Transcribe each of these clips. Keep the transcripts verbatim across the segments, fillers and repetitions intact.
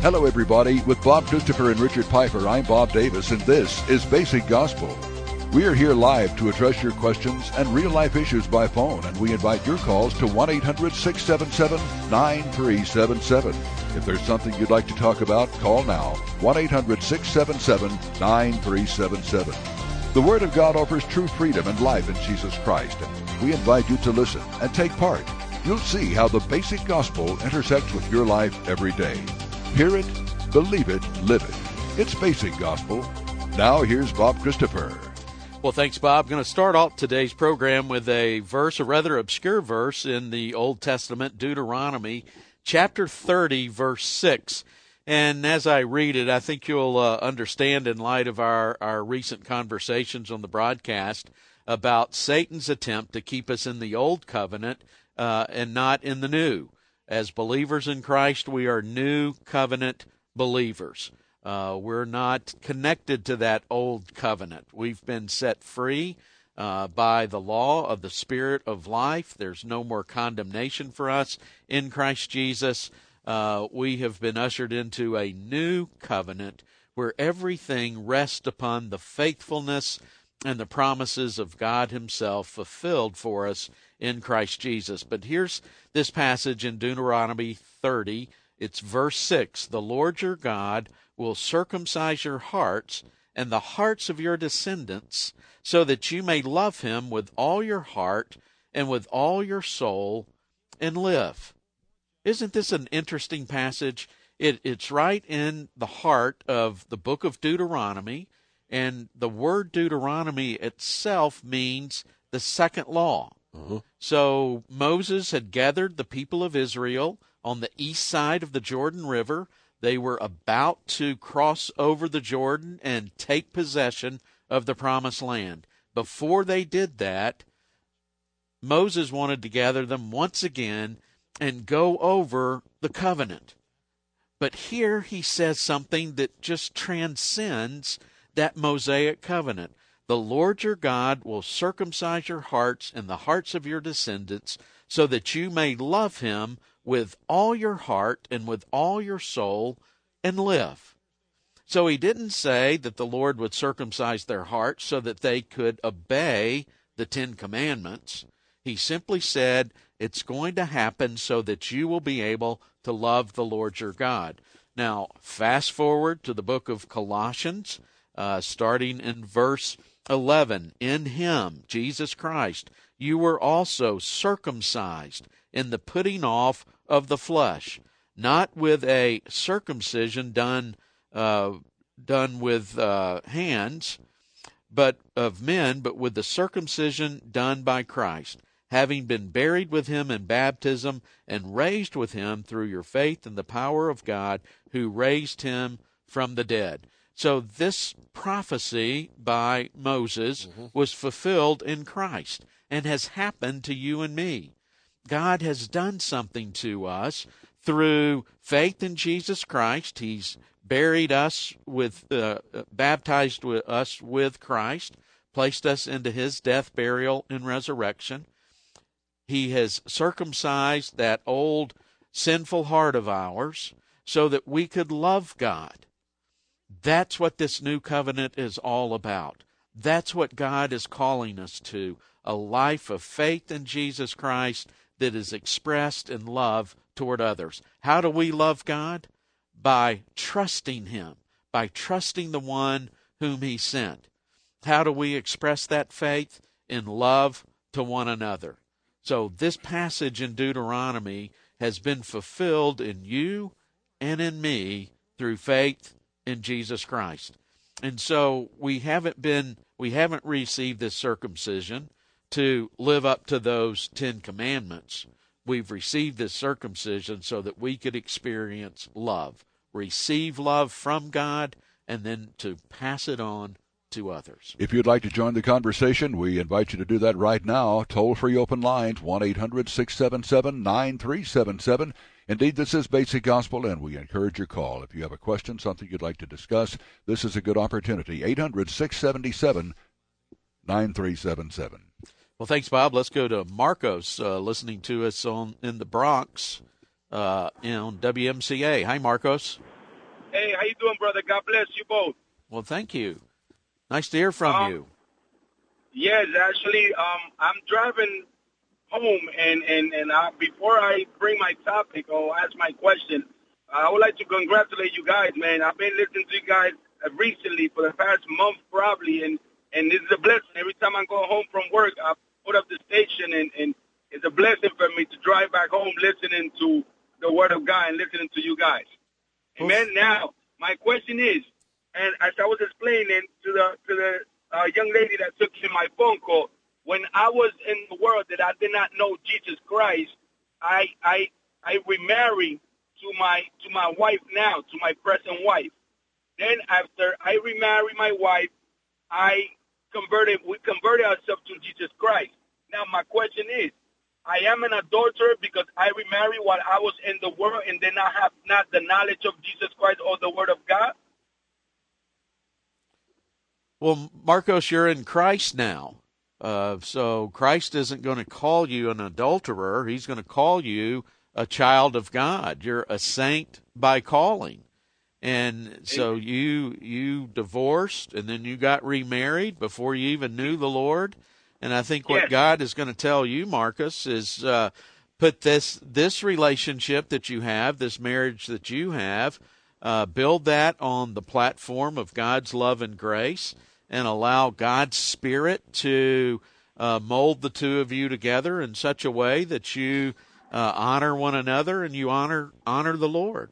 Hello, everybody. With Bob Christopher and Richard Piper, I'm Bob Davis, and this is Basic Gospel. We are here live to address your questions and real-life issues by phone, and we invite your calls to one eight hundred six seven seven nine three seven seven. If there's something you'd like to talk about, call now, one eight hundred six seven seven nine three seven seven. The Word of God offers true freedom and life in Jesus Christ, and we invite you to listen and take part. You'll see how the Basic Gospel intersects with your life every day. Hear it, believe it, live it. It's Basic Gospel. Now here's Bob Christopher. Well, thanks, Bob. I'm going to start off today's program with a verse, a rather obscure verse in the Old Testament, Deuteronomy, chapter thirty, verse six. And as I read it, I think you'll uh, understand in light of our, our recent conversations on the broadcast about Satan's attempt to keep us in the old covenant uh, and not in the new. As believers in Christ, we are new covenant believers. Uh, we're not connected to that old covenant. We've been set free uh, by the law of the Spirit of life. There's no more condemnation for us in Christ Jesus. Uh, we have been ushered into a new covenant where everything rests upon the faithfulness and the promises of God Himself fulfilled for us in Christ Jesus. But here's this passage in Deuteronomy thirty. It's verse six. The Lord your God will circumcise your hearts and the hearts of your descendants, so that you may love Him with all your heart and with all your soul and live. Isn't this an interesting passage? It, it's right in the heart of the book of Deuteronomy, and the word Deuteronomy itself means the second law. Uh-huh. So Moses had gathered the people of Israel on the east side of the Jordan River. They were about to cross over the Jordan and take possession of the promised land. Before they did that, Moses wanted to gather them once again and go over the covenant. But here he says something that just transcends that Mosaic covenant. The Lord your God will circumcise your hearts and the hearts of your descendants, so that you may love Him with all your heart and with all your soul and live. So he didn't say that the Lord would circumcise their hearts so that they could obey the Ten Commandments. He simply said it's going to happen so that you will be able to love the Lord your God. Now, fast forward to the book of Colossians, uh, starting in verse eleven. In Him, Jesus Christ, you were also circumcised in the putting off of the flesh, not with a circumcision done uh, done with uh, hands, but of men, but with the circumcision done by Christ, having been buried with Him in baptism and raised with Him through your faith in the power of God who raised Him from the dead. So this prophecy by Moses mm-hmm. was fulfilled in Christ and has happened to you and me. God has done something to us through faith in Jesus Christ. He's buried us with, uh, baptized with us with Christ, placed us into His death, burial, and resurrection. He has circumcised that old sinful heart of ours so that we could love God. That's what this new covenant is all about. That's what God is calling us to, a life of faith in Jesus Christ that is expressed in love toward others. How do we love God? By trusting Him, by trusting the one whom He sent. How do we express that faith? In love to one another. So this passage in Deuteronomy has been fulfilled in you and in me through faith in Jesus Christ. And so we haven't been, we haven't received this circumcision to live up to those Ten Commandments. We've received this circumcision so that we could experience love, receive love from God, and then to pass it on to others. If you'd like to join the conversation, we invite you to do that right now. Toll-free open lines, one eight hundred six seven seven nine three seven seven. Indeed, this is Basic Gospel, and we encourage your call. If you have a question, something you'd like to discuss, this is a good opportunity. eight hundred six seven seven nine three seven seven. Well, thanks, Bob. Let's go to Marcos, uh, listening to us on in the Bronx uh, on W M C A. Hi, Marcos. Hey, how you doing, brother? God bless you both. Well, thank you. Nice to hear from um, you. Yes, actually, um, I'm driving home, and, and, and uh, before I bring my topic or ask my question, I would like to congratulate you guys, man. I've been listening to you guys recently for the past month probably, and, and this is a blessing. Every time I go home from work, I put up the station, and, and it's a blessing for me to drive back home listening to the Word of God and listening to you guys. Amen. Now, my question is, and as I was explaining to the to the uh, young lady that took in my phone call, when I was in the world that I did not know Jesus Christ, I I I remarried to my to my wife now, to my present wife. Then after I remarried my wife, I converted. We converted ourselves to Jesus Christ. Now my question is, I am an adulterer because I remarried while I was in the world, and then I have not the knowledge of Jesus Christ or the Word of God. Well, Marcos, you're in Christ now. Uh, so Christ isn't going to call you an adulterer. He's going to call you a child of God. You're a saint by calling. And so you you divorced, and then you got remarried before you even knew the Lord. And I think what Yes. God is going to tell you, Marcus, is uh, put this this relationship that you have, this marriage that you have, uh, build that on the platform of God's love and grace, and allow God's Spirit to uh, mold the two of you together in such a way that you uh, honor one another and you honor honor the Lord.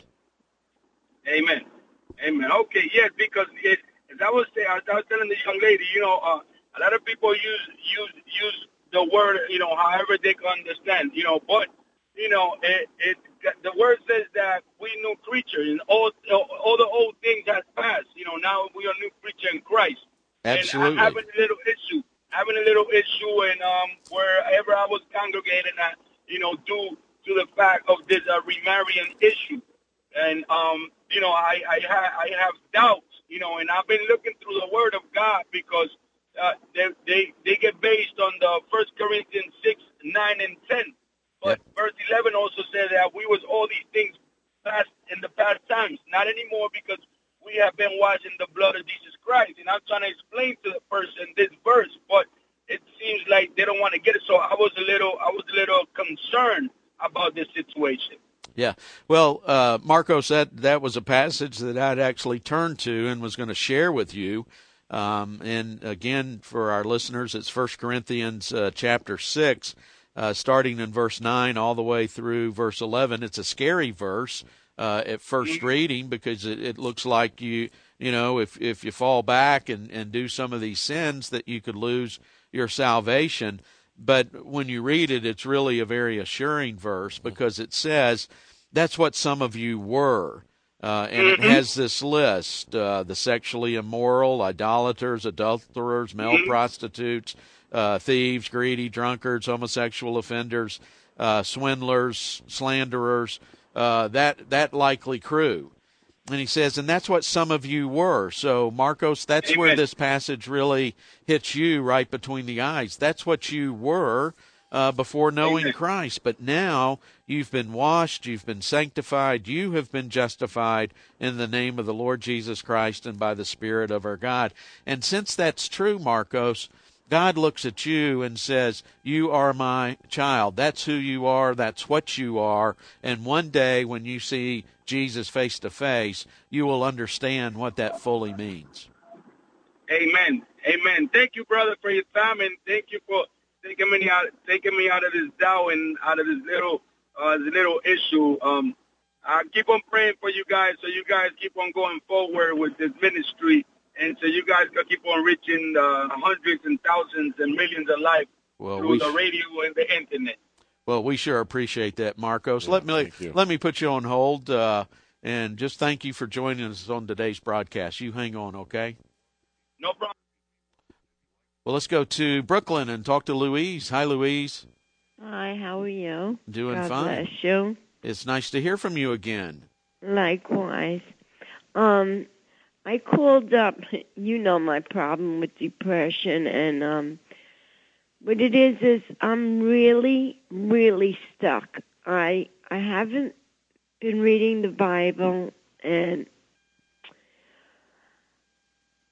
Amen. Amen. Okay, yes, because it, as I was saying, I was telling the young lady, you know, uh, a lot of people use use use the word, you know, however they can understand, you know, but you know, it, it the word says that we new creatures, and all all the old things has passed. You know, now we are new creature in Christ. Absolutely. And I having a little issue, having a little issue, and um, wherever I was congregating, at, you know, due to the fact of this uh, remarrying issue. And, um, you know, I, I, ha- I have doubts, you know, and I've been looking through the Word of God because uh, they, they they get based on the First Corinthians six, nine, and ten. But Yep. verse eleven also says that we was all these things past in the past times. Not anymore, because we have been washed in the blood of Jesus Christ. And I'm trying to explain to the person this verse, but it seems like they don't want to get it. So I was a little, I was a little concerned about this situation. Yeah. Well, uh, Marcos, that, that was a passage that I'd actually turned to and was going to share with you. Um, and again, for our listeners, it's First Corinthians uh, chapter six, uh, starting in verse nine all the way through verse eleven. It's a scary verse uh, at first reading because it, it looks like you, you know, if, if you fall back and, and do some of these sins that you could lose your salvation. But when you read it, it's really a very assuring verse because it says that's what some of you were. Uh, and Mm-hmm. it has this list, uh, the sexually immoral, idolaters, adulterers, male Mm-hmm. prostitutes, uh, thieves, greedy, drunkards, homosexual offenders, uh, swindlers, slanderers, uh, that, that likely crew. And he says, and that's what some of you were. So, Marcos, that's Amen. where this passage really hits you right between the eyes. That's what you were uh, before knowing Amen. Christ. But now you've been washed, you've been sanctified, you have been justified in the name of the Lord Jesus Christ and by the Spirit of our God. And since that's true, Marcos, God looks at you and says, you are my child. That's who you are. That's what you are. And one day when you see Jesus face to face, you will understand what that fully means. Amen. Amen. Thank you, brother, for your time, and thank you for taking me out, taking me out of this doubt and out of this little, uh, this little issue. Um, I keep on praying for you guys, so you guys keep on going forward with this ministry, and so you guys can keep on reaching uh, hundreds and thousands and millions of lives Well, through we the sh- radio and the internet. Well, we sure appreciate that, Marcos. Yeah, let me thank you. let me put you on hold, uh, and just thank you for joining us on today's broadcast. You hang on, okay? No problem. Well, let's go to Brooklyn and talk to Louise. Hi, Louise. Hi, how are you? Doing God fine. bless you. It's nice to hear from you again. Likewise. Um, I called up, you know my problem with depression, and um, what it is is I'm really, really stuck. I I haven't been reading the Bible, and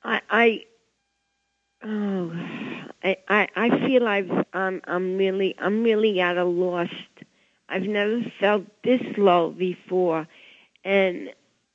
I, I, oh, I, I, I feel I've, I'm, I'm really, I'm really at a loss. I've never felt this low before, and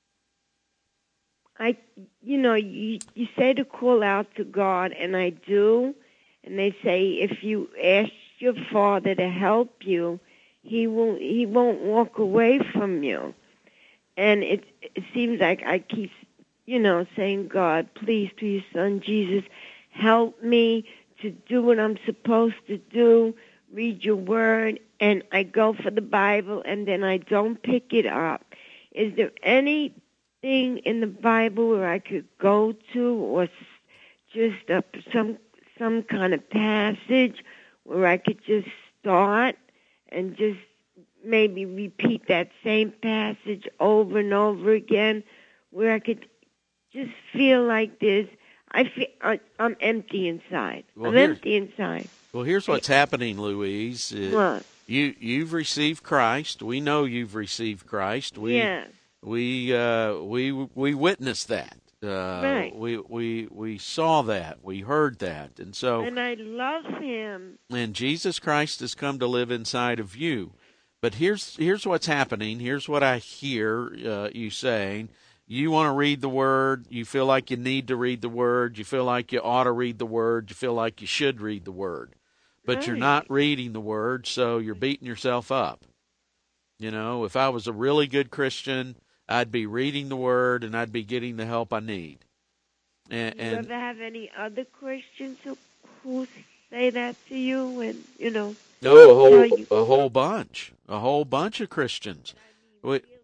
I, you know, you, you say to call out to God, and I do, and they say if you ask your Father to help you, He won't, He won't walk away from you, and it, it seems like I keep, you know, saying, God, please, through your Son Jesus, help me to do what I'm supposed to do, read your Word, and I go for the Bible, and then I don't pick it up. Is there any thing in the Bible where I could go to, or just a, some some kind of passage where I could just start and just maybe repeat that same passage over and over again, where I could just feel like this? I feel I, I'm empty inside. Well, I'm empty inside. Well, here's what's I, happening, Louise. It, what? You you've received Christ. We know you've received Christ. We yeah. we uh, we we witnessed that. Uh, right. We we we saw that. We heard that, and so. And I love Him. And Jesus Christ has come to live inside of you. But here's here's what's happening. Here's what I hear uh, you saying. You want to read the Word. You feel like you need to read the Word. You feel like you ought to read the Word. You feel like you should read the Word. But right. you're not reading the Word, so you're beating yourself up. You know, if I was a really good Christian, I'd be reading the Word and I'd be getting the help I need. And, Do you and, ever have any other Christians who, who say that to you? And, you know. No, a whole, you know, you, a whole bunch. A whole bunch of Christians. I mean, we, really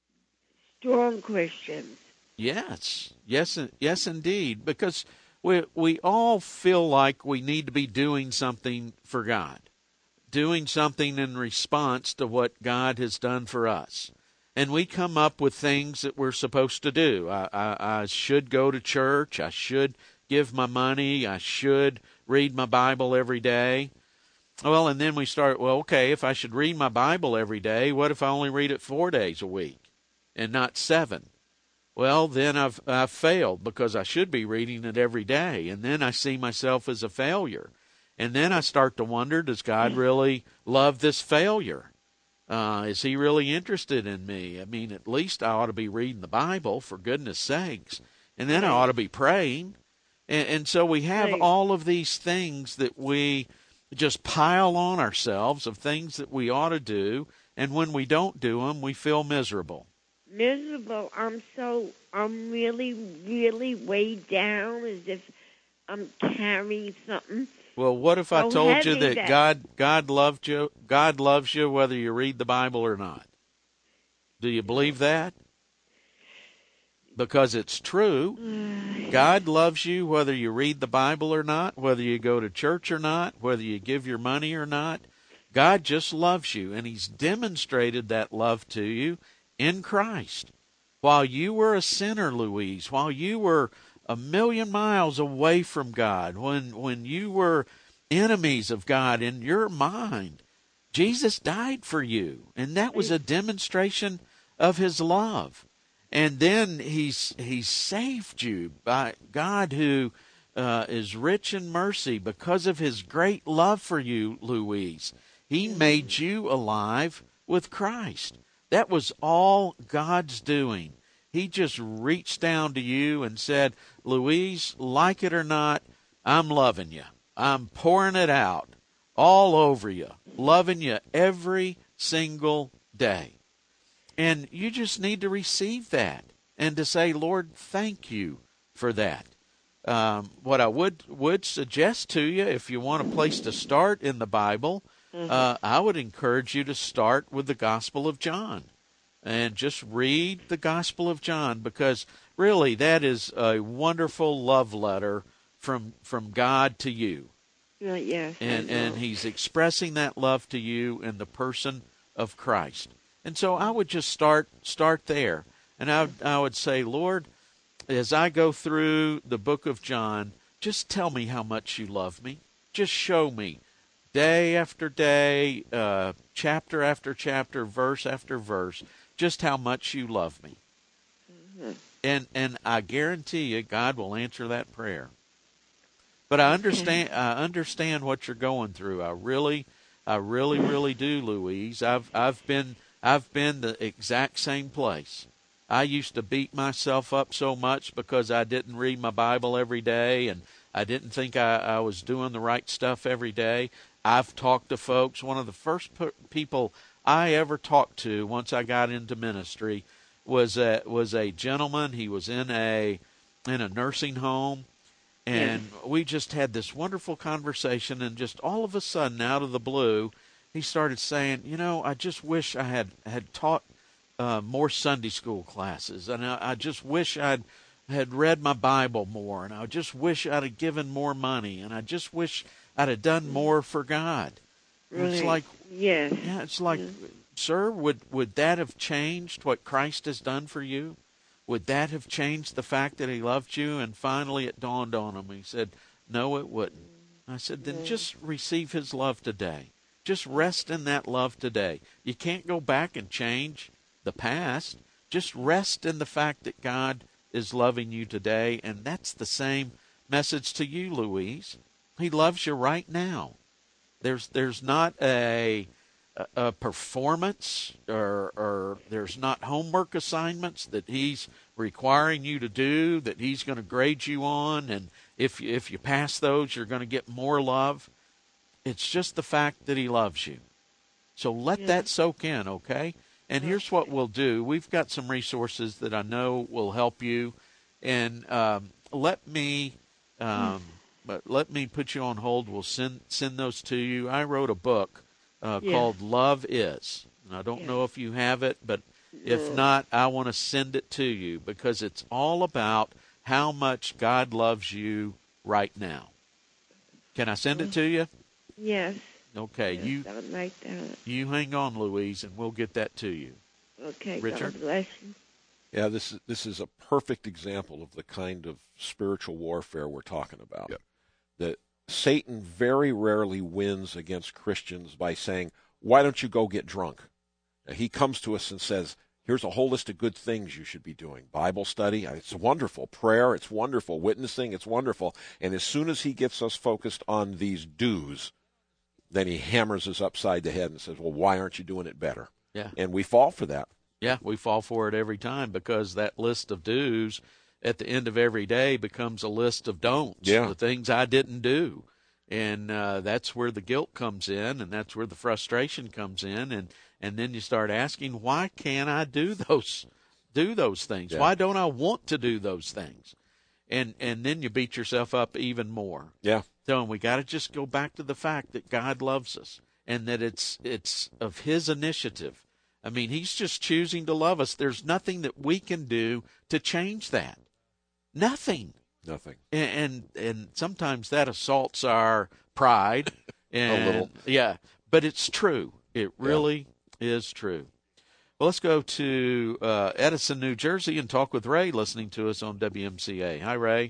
strong Christians. Yes, yes, yes, indeed. Because we we all feel like we need to be doing something for God, doing something in response to what God has done for us, and we come up with things that we're supposed to do. I, I, I should go to church. I should give my money. I should read my Bible every day. Well, and then we start. Well, okay, if I should read my Bible every day, what if I only read it four days a week and not seven? Well, then I've, I've failed because I should be reading it every day. And then I see myself as a failure. And then I start to wonder, does God really love this failure? Uh, is He really interested in me? I mean, at least I ought to be reading the Bible, for goodness sakes. And then I ought to be praying. And, and so we have right. all of these things that we just pile on ourselves of things that we ought to do. And when we don't do them, we feel miserable. Miserable. I'm so, I'm really, really weighed down as if I'm carrying something. Well, what if so I told you that, that God God loved you, God loves you whether you read the Bible or not? Do you believe that? Because it's true. God loves you whether you read the Bible or not, whether you go to church or not, whether you give your money or not. God just loves you, and He's demonstrated that love to you in Christ. While you were a sinner, Louise, while you were a million miles away from God, when when you were enemies of God in your mind, Jesus died for you, and that was a demonstration of His love. And then He's He saved you by God, who uh, is rich in mercy because of His great love for you, Louise. He made you alive with Christ. That was all God's doing. He just reached down to you and said, Louise, like it or not, I'm loving you. I'm pouring it out all over you, loving you every single day. And you just need to receive that and to say, Lord, thank you for that. Um, what I would, would suggest to you, if you want a place to start in the Bible, mm-hmm. uh, I would encourage you to start with the Gospel of John. And just read the Gospel of John, because really that is a wonderful love letter from from God to you. Uh, yes, and and He's expressing that love to you in the person of Christ. And so I would just start start there. And I, I would say, Lord, as I go through the book of John, just tell me how much you love me. Just show me day after day, uh, chapter after chapter, verse after verse, just how much you love me. Mm-hmm. And and I guarantee you, God will answer that prayer. But I understand. I understand what you're going through. I really, I really, really do, Louise. I've I've been I've been the exact same place. I used to beat myself up so much because I didn't read my Bible every day, and I didn't think I, I was doing the right stuff every day. I've talked to folks. One of the first p- people I ever talked to once I got into ministry was a, was a gentleman. He was in a in a nursing home, and yes. we just had this wonderful conversation, and just all of a sudden, out of the blue, he started saying, you know, I just wish I had, had taught uh, more Sunday school classes, and I, I just wish I'd had read my Bible more, and I just wish I'd have given more money, and I just wish I'd have done more for God. Right. It's like, yes. yeah, it's like, yes. Sir, would, would that have changed what Christ has done for you? Would that have changed the fact that he loved you? And finally it dawned on him. He said, no, it wouldn't. I said, then just receive his love today. Just rest in that love today. You can't go back and change the past. Just rest in the fact that God is loving you today, and that's the same message to you, Louise. He loves you right now. There's there's not a a, a performance or or there's not homework assignments that he's requiring you to do that he's going to grade you on, and if you, if you pass those, you're going to get more love. It's just the fact that he loves you. So let yeah. that soak in, okay? And here's what we'll do. We've got some resources that I know will help you, and um, let me um, but let me put you on hold. We'll send send those to you. I wrote a book uh, yeah. called Love Is, and I don't yeah. know if you have it, but if no. not, I want to send it to you because it's all about how much God loves you right now. Can I send it to you? Yes. Okay, yes, you I would like that. You hang on, Louise, and we'll get that to you. Okay, Richard? God bless you. Yeah, this is this is a perfect example of the kind of spiritual warfare we're talking about. Yep. That Satan very rarely wins against Christians by saying, why don't you go get drunk? Now, he comes to us and says, here's a whole list of good things you should be doing. Bible study, it's wonderful. Prayer, it's wonderful. Witnessing, it's wonderful. And as soon as he gets us focused on these do's, then he hammers us upside the head and says, well, why aren't you doing it better? Yeah. And we fall for that. Yeah, we fall for it every time because that list of do's at the end of every day becomes a list of don'ts, yeah. the things I didn't do. And uh, that's where the guilt comes in, and that's where the frustration comes in. And, and then you start asking, why can't I do those do those things? Yeah. Why don't I want to do those things? And and then you beat yourself up even more. Yeah. So we got to just go back to the fact that God loves us and that it's it's of his initiative. I mean, he's just choosing to love us. There's nothing that we can do to change that. Nothing. Nothing. And and, and sometimes that assaults our pride. And, a little. Yeah, but it's true. It really yeah. is true. Well, let's go to uh, Edison, New Jersey, and talk with Ray, listening to us on W M C A. Hi, Ray.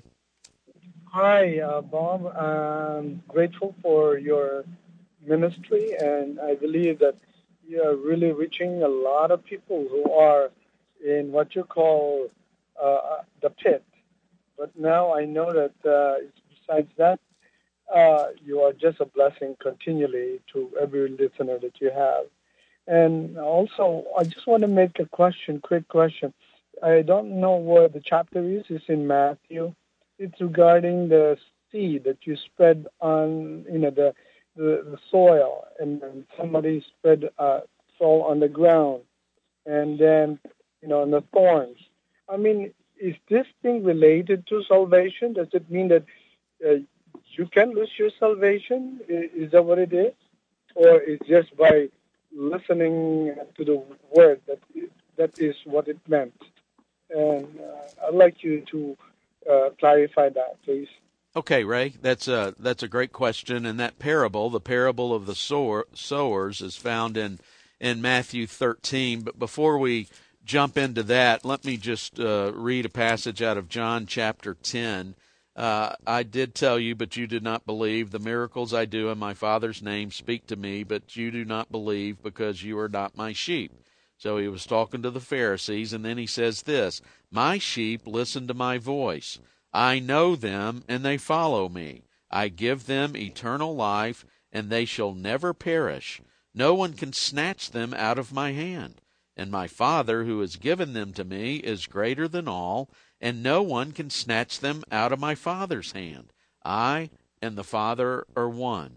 Hi, uh, Bob. I'm grateful for your ministry, and I believe that you are really reaching a lot of people who are in what you call uh, the pit. But now I know that uh, besides that, uh, you are just a blessing continually to every listener that you have. And also, I just want to make a question, quick question. I don't know where the chapter is. It's in Matthew. It's regarding the seed that you spread on, you know, the the, the soil, and then somebody spread uh, soil on the ground, and then, you know, on the thorns. I mean, is this thing related to salvation? Does it mean that uh, you can lose your salvation? Is that what it is? Or is just by listening to the word that that is what it meant? And uh, I'd like you to uh, clarify that, please. Okay, Ray, that's a, that's a great question. And that parable, the parable of the sower, sowers, is found in, in Matthew thirteen. But before we jump into that, let me just uh, read a passage out of John chapter ten. Uh, I did tell you, but you did not believe. The miracles I do in my Father's name speak to me, but you do not believe because you are not my sheep. So he was talking to the Pharisees, and then he says this, my sheep listen to my voice. I know them, and they follow me. I give them eternal life, and they shall never perish. No one can snatch them out of my hand. And my Father, who has given them to me, is greater than all, and no one can snatch them out of my Father's hand. I and the Father are one.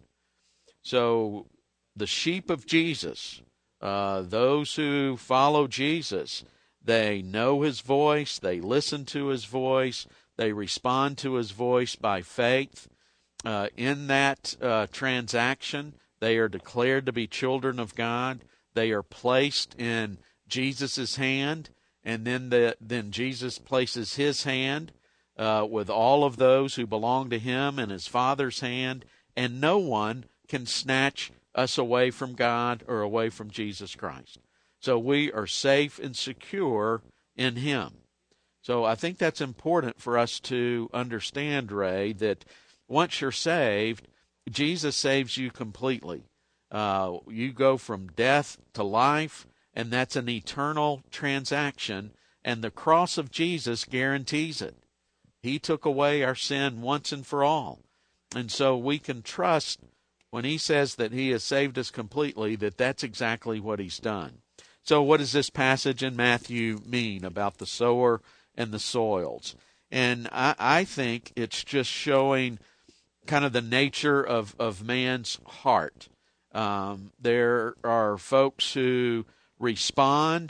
So the sheep of Jesus, uh, those who follow Jesus, they know his voice, they listen to his voice, they respond to his voice by faith. Uh, in that uh, transaction, they are declared to be children of God. They are placed in Jesus' hand, and then the, then Jesus places his hand uh, with all of those who belong to him in his Father's hand, and no one can snatch us away from God or away from Jesus Christ. So we are safe and secure in him. So I think that's important for us to understand, Ray, that once you're saved, Jesus saves you completely. Uh, you go from death to life, and that's an eternal transaction, and the cross of Jesus guarantees it. He took away our sin once and for all. And so we can trust when he says that he has saved us completely, that that's exactly what he's done. So what does this passage in Matthew mean about the sower and the soils? And I, I think it's just showing kind of the nature of, of man's heart. Um, there are folks who respond,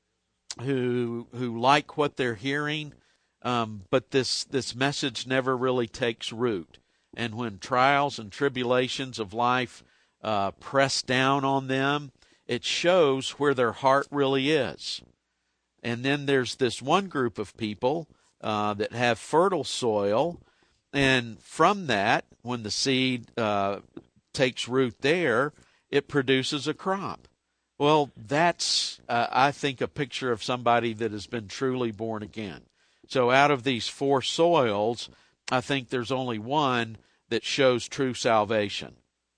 who who like what they're hearing, um, but this, this message never really takes root. And when trials and tribulations of life uh, press down on them, it shows where their heart really is. And then there's this one group of people uh, that have fertile soil, and from that, when the seed uh, takes root there, it produces a crop. Well, that's, uh, I think, a picture of somebody that has been truly born again. So out of these four soils, I think there's only one that shows true salvation.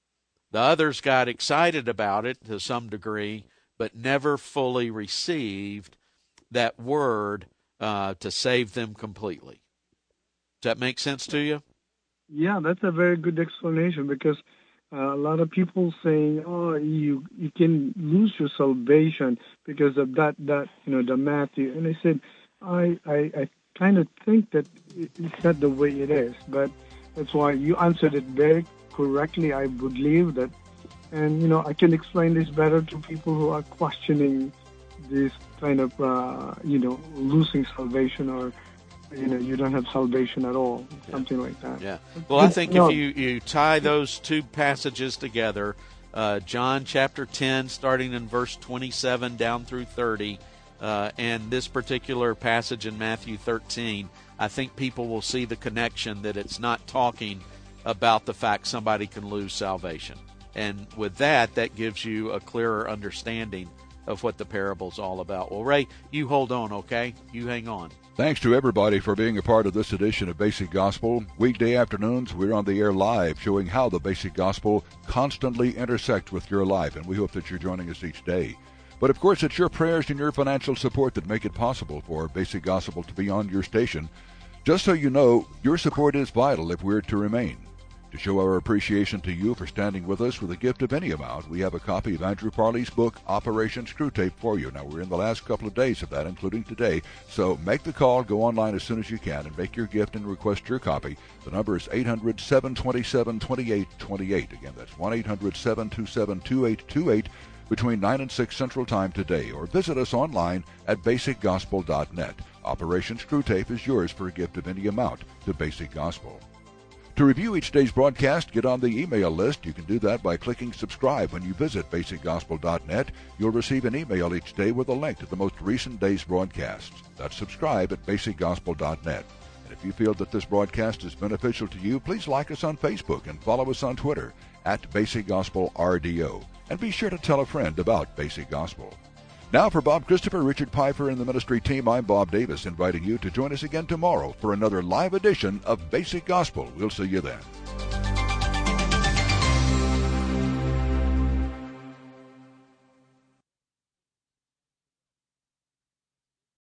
The others got excited about it to some degree, but never fully received that word uh, to save them completely. Does that make sense to you? Yeah, that's a very good explanation, because uh, a lot of people saying, "Oh, you you can lose your salvation because of that that you know the Matthew," and I said, I I, I kind of think that it's not the way it is, but that's why you answered it very correctly, I believe that. And, you know, I can explain this better to people who are questioning this kind of, uh, you know, losing salvation, or, you know, you don't have salvation at all, yeah. Something like that. Yeah. Well, I think no. if you, you tie those two passages together, uh, John chapter ten, starting in verse twenty-seven down through thirty, uh, and this particular passage in Matthew thirteen, I think people will see the connection that it's not talking about the fact somebody can lose salvation. And with that, that gives you a clearer understanding of what the parable's all about. Well, Ray, you hold on, okay? You hang on. Thanks to everybody for being a part of this edition of Basic Gospel. Weekday afternoons, we're on the air live, showing how the Basic Gospel constantly intersects with your life, and we hope that you're joining us each day. But, of course, it's your prayers and your financial support that make it possible for Basic Gospel to be on your station. Just so you know, your support is vital if we're to remain. To show our appreciation to you for standing with us with a gift of any amount, we have a copy of Andrew Parley's book, Operation Screwtape, for you. Now, we're in the last couple of days of that, including today, so make the call, go online as soon as you can, and make your gift and request your copy. The number is eight hundred, seven two seven, two eight two eight. Again, that's one eight hundred, seven two seven, two eight two eight between nine and six Central Time today, or visit us online at basic gospel dot net. Operation Screwtape is yours for a gift of any amount to Basic Gospel. To review each day's broadcast, get on the email list. You can do that by clicking subscribe when you visit basic gospel dot net. You'll receive an email each day with a link to the most recent day's broadcasts. That's subscribe at basic gospel dot net. And if you feel that this broadcast is beneficial to you, please like us on Facebook and follow us on Twitter at Basic Gospel R D O. And be sure to tell a friend about Basic Gospel. Now for Bob Christopher, Richard Pfeiffer, and the ministry team, I'm Bob Davis, inviting you to join us again tomorrow for another live edition of Basic Gospel. We'll see you then.